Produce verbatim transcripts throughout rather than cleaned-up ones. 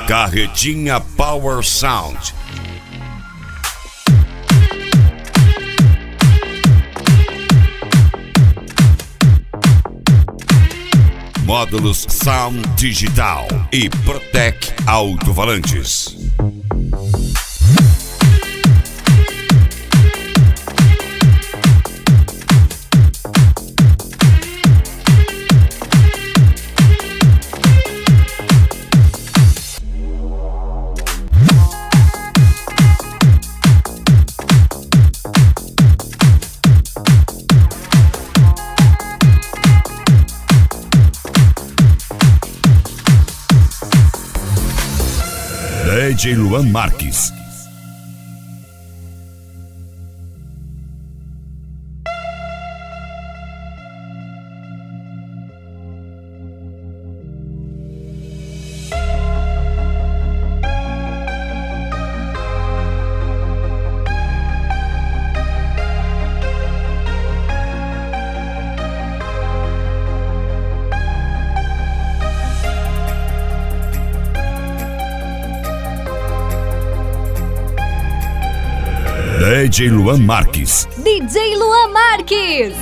Carretinha Power Sound. Módulos Sound Digital e Protec Alto-Falantes. D J Luan Marques. D J Luan Marques. D J Luan Marques.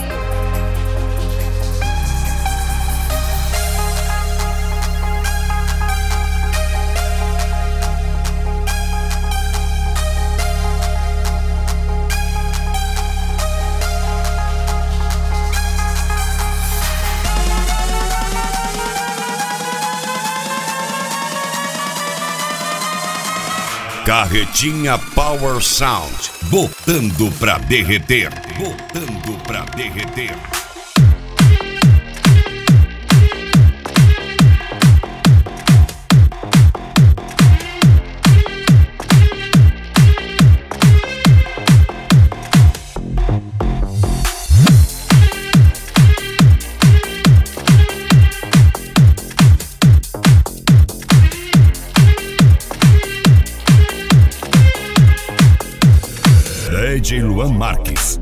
Carretinha Power Sound, botando pra derreter, botando pra derreter. D J Luan Marques.